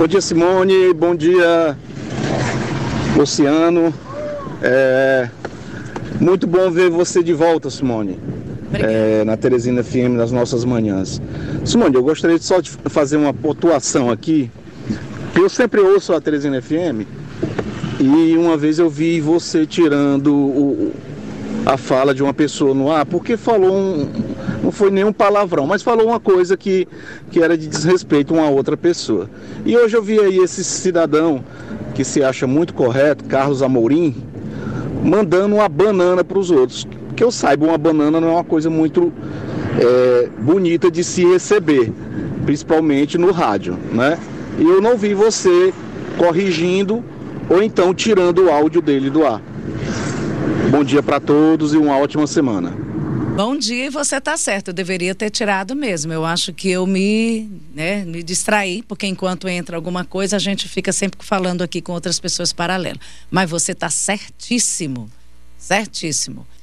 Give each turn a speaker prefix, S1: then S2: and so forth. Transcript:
S1: Bom dia, Simone. Bom dia, Luciano. Muito bom ver você de volta, Simone. Na Teresina FM, nas nossas manhãs. Simone, eu gostaria só de fazer uma pontuação aqui. Eu sempre ouço a Teresina FM e uma vez eu vi você tirando a fala de uma pessoa no ar, porque falou não foi nenhum palavrão, mas falou uma coisa que era de desrespeito a uma outra pessoa. E hoje eu vi aí esse cidadão que se acha muito correto, Carlos Amorim, mandando uma banana para os outros. Que eu saiba, uma banana não é uma coisa muito bonita de se receber, principalmente no rádio, né? E eu não vi você corrigindo ou então tirando o áudio dele do ar. Bom dia para todos e uma ótima semana.
S2: Bom dia, e você tá certo, eu deveria ter tirado mesmo. Eu acho que eu me distraí, porque enquanto entra alguma coisa, a gente fica sempre falando aqui com outras pessoas paralelas. Mas você tá certíssimo, certíssimo.